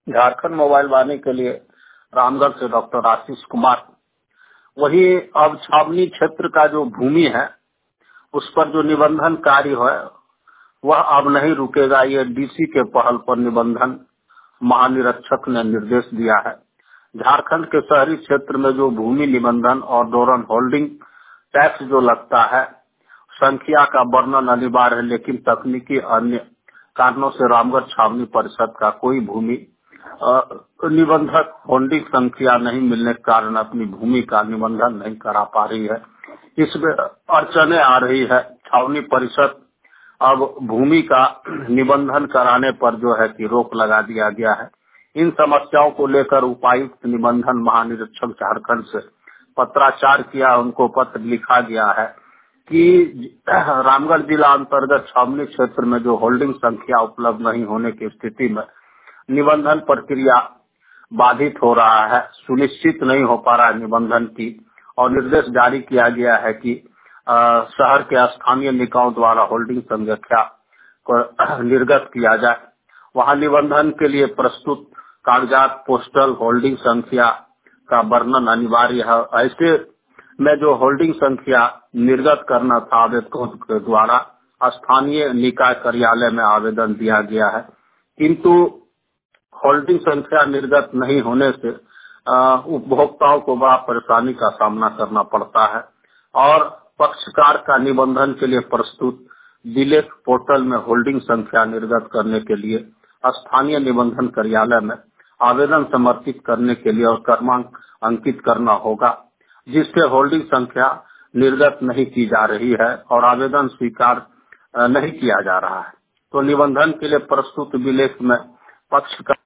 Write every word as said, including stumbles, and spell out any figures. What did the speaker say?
Jharkhand mobile वाणी के लिए रामगढ़ से डॉक्टर आशीष कुमार। वही अब छावनी क्षेत्र का जो भूमि है उस पर जो निबंधन कार्य है वह अब नहीं रुकेगा। ये डीसी के पहल पर निबंधन महानिरीक्षक ने निर्देश दिया है। झारखंड के शहरी क्षेत्र में जो भूमि निबंधन और डोरन होल्डिंग टैक्स जो लगता है संख्या का वर्णन अनिवार्य है, लेकिन तकनीकी अन्य कारणों से रामगढ़ छावनी परिषद का कोई भूमि निबंधक होल्डिंग संख्या नहीं मिलने के कारण अपनी भूमि का निबंधन नहीं करा पा रही है। इसमें अड़चने आ रही है। छावनी परिषद अब भूमि का निबंधन कराने पर जो है कि रोक लगा दिया गया है। इन समस्याओं को लेकर उपायुक्त निबंधन महानिरीक्षक झारखंड से पत्राचार किया, उनको पत्र लिखा गया है कि रामगढ़ जिला अंतर्गत छावनी क्षेत्र में जो होल्डिंग संख्या उपलब्ध नहीं होने की स्थिति में निबंधन प्रक्रिया बाधित हो रहा है, सुनिश्चित नहीं हो पा रहा है निबंधन की, और निर्देश जारी किया गया है कि आ, शहर के स्थानीय निकायों द्वारा होल्डिंग संख्या को निर्गत किया जाए। वहां निबंधन के लिए प्रस्तुत कागजात पोस्टल होल्डिंग संख्या का वर्णन अनिवार्य है। ऐसे में जो होल्डिंग संख्या निर्गत करना था आवेदकों के द्वारा स्थानीय निकाय कार्यालय में आवेदन दिया गया है, किंतु होल्डिंग संख्या निर्गत नहीं होने से उपभोक्ताओं को बड़ा परेशानी का सामना करना पड़ता है और पक्षकार का निबंधन के लिए प्रस्तुत विलेख पोर्टल में होल्डिंग संख्या निर्गत करने के लिए स्थानीय निबंधन कार्यालय में आवेदन समर्पित करने के लिए और क्रमांक अंकित करना होगा, जिससे होल्डिंग संख्या निर्गत नहीं की जा रही है और आवेदन स्वीकार नहीं किया जा रहा है। तो निबंधन के लिए प्रस्तुत विलेख में पक्षकार